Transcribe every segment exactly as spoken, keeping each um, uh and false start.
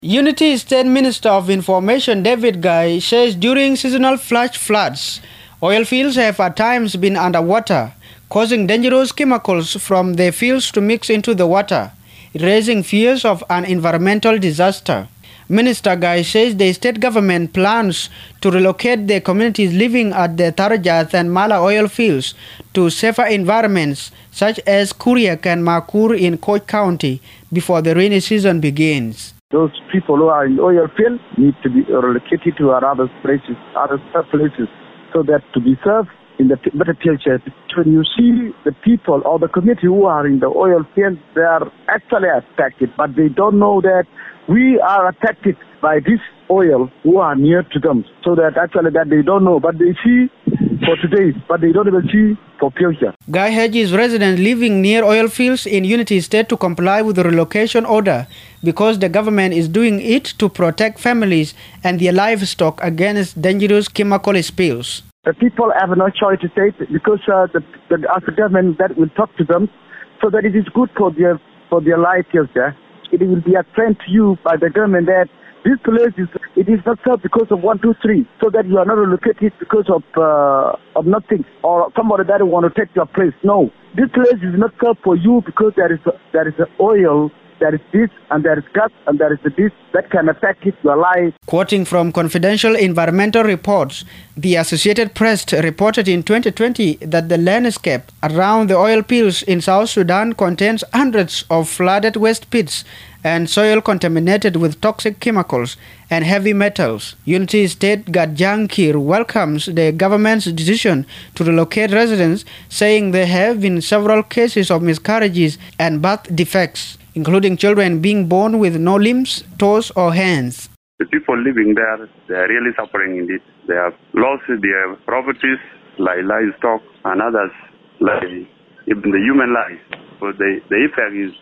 Unity State Minister of Information David Guy says during seasonal flash floods, oil fields have at times been underwater, causing dangerous chemicals from the fields to mix into the water, raising fears of an environmental disaster. Minister Guy says the state government plans to relocate the communities living at the Tarajath and Mala oil fields to safer environments such as Kuriak and Makur in Koch County before the rainy season begins. Those people who are in the oil field need to be relocated to other places, other places, so that to be served in the better future. When you see the people or the community who are in the oil field, they are actually affected, but they don't know that we are affected by this oil who are near to them. So that actually that they don't know, but they see for today, but they don't even see for future. Guy hedges residents living near oil fields in Unity State to comply with the relocation order because the government is doing it to protect families and their livestock against dangerous chemical spills. The people have no choice to take it because uh, the, the, as the government that will talk to them so that it is good for their for their life future. It will be explained to you by the government that this place is it is not served because of one, two, three, so that you are not relocated because of uh, of nothing or somebody that want to take your place. No, this place is not served for you because there is a, there is a oil, there is this, and there is gas, and there is this that can affect your life. Quoting from confidential environmental reports, the Associated Press reported in twenty twenty that the landscape around the oil fields in South Sudan contains hundreds of flooded waste pits and soil contaminated with toxic chemicals and heavy metals. Unity State Gadjang Kir welcomes the government's decision to relocate residents, saying there have been several cases of miscarriages and birth defects, including children being born with no limbs, toes, or hands. The people living there, they are really suffering indeed. They have lost their properties, like livestock, and others, like even the human life. So the, the effect is,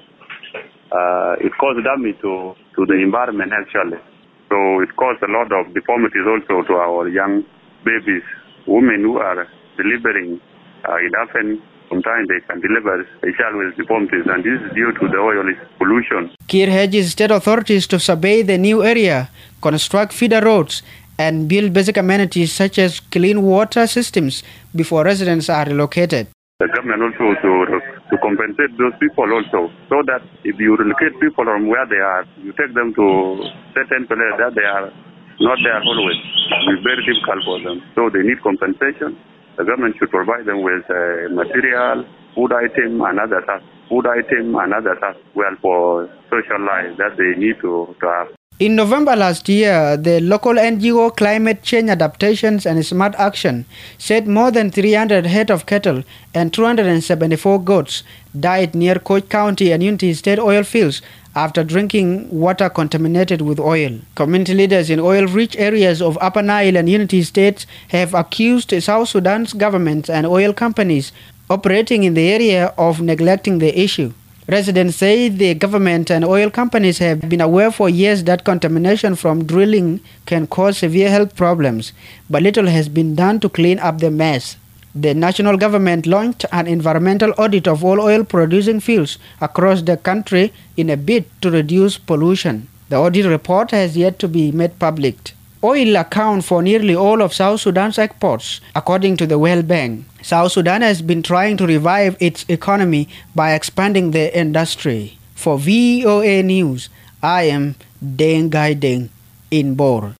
uh, it causes damage to, to the environment actually. So it causes a lot of deformities also to our young babies, women who are delivering. Uh, it often Sometimes they can deliver a child with deformities, and this is due to the oil pollution. Kir hedges state authorities to survey the new area, construct feeder roads, and build basic amenities such as clean water systems before residents are relocated. The government also to, to compensate those people also, so that if you relocate people from where they are, you take them to certain places that they are not there always. It's very difficult for them, so they need compensation. The government should provide them with uh, material, food item, and other stuff. Food item and other stuff well for social life that they need to, to have. In November last year, the local N G O Climate Change Adaptations and Smart Action said more than three hundred head of cattle and two hundred seventy-four goats died near Koch County and Unity State oil fields after drinking water contaminated with oil. Community leaders in oil-rich areas of Upper Nile and Unity States have accused South Sudan's government and oil companies operating in the area of neglecting the issue. Residents say the government and oil companies have been aware for years that contamination from drilling can cause severe health problems, but little has been done to clean up the mess. The national government launched an environmental audit of all oil-producing fields across the country in a bid to reduce pollution. The audit report has yet to be made public. Oil accounts for nearly all of South Sudan's exports, according to the World Bank. South Sudan has been trying to revive its economy by expanding the industry. For V O A News, I am Deng Gai Deng in Bor.